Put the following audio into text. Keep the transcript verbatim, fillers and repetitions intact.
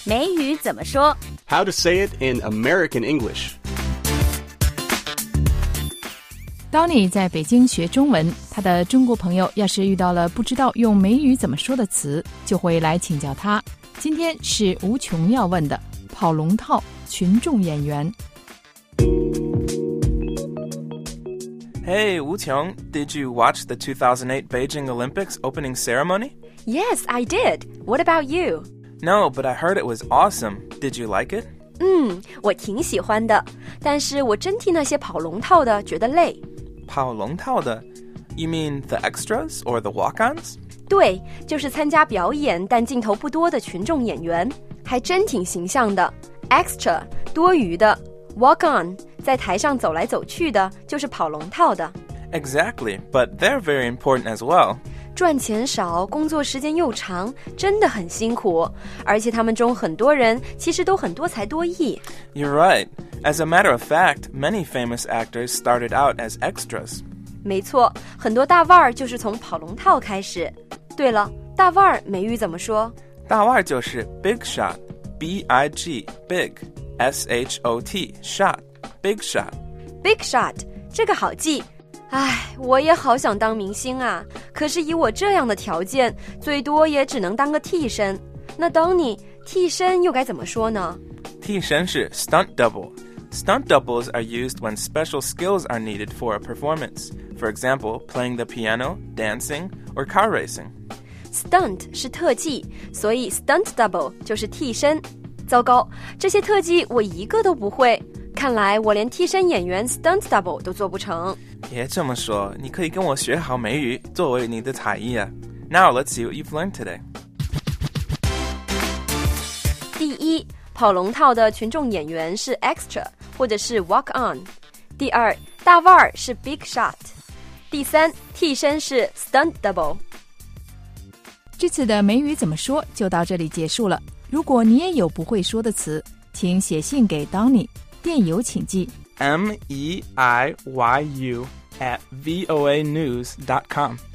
美语怎么说 How to say it in American English. Donnie 在北京学中文，他的中国朋友要是遇到了不知道用美语怎么说的词，就会来请教他。今天是吴琼要问的跑龙套群众演员。 Hey, Wu Qiong, did you watch the two thousand eight Beijing Olympics opening ceremony? Yes, I did. What about you? No, but I heard it was awesome. Did you like it? 嗯，我挺喜欢的，但是我真替那些跑龙套的觉得累。 跑龙套的 You mean the extras or the walk-ons? 对，就是参加表演但镜头不多的群众演员，还真挺形象的。Extra 多余的 Walk-on 在台上走来走去的，就是跑龙套的。 Exactly, but they're very important as well. 赚钱少，工作时间又长，真的很辛苦，而且他们中很多人其实都很多才多艺。 You're right. As a matter of fact, many famous actors started out as extras. 没错，很多大腕儿就是从跑龙套开始。对了，大腕儿美语怎么说？ 大腕就是 big shot, B I G, big, S H O T, shot, big shot. Big shot, 这个好记。唉，我也好想当明星啊，可是以我这样的条件，最多也只能当个替身。那当你替身又该怎么说呢？ 替身是 stunt double. Stunt doubles are used when special skills are needed for a performance. For example, playing the piano, dancing, or car racing. Stunt 是特技，所以 stunt double 就是替身。糟糕，这些特技我一个都不会，看来我连替身演员 stunt double 都做不成。 别这么说，你可以跟我学好美语，作为你的才艺啊。Now let's see what you've learned today. 第一，跑龙套的群众演员是 extra 或者是 walk on。第二，大腕儿是 big shot。第三，替身是 stunt double。 这次的美语怎么说就到这里结束了。如果你也有不会说的词，请写信给 Donnie， 电邮请寄 M E I Y U at voa news dot com